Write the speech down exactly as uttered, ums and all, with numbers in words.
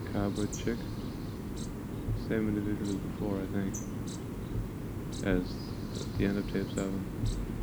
cowboy chick. Same individual as before, I think. As at the end of tape seven.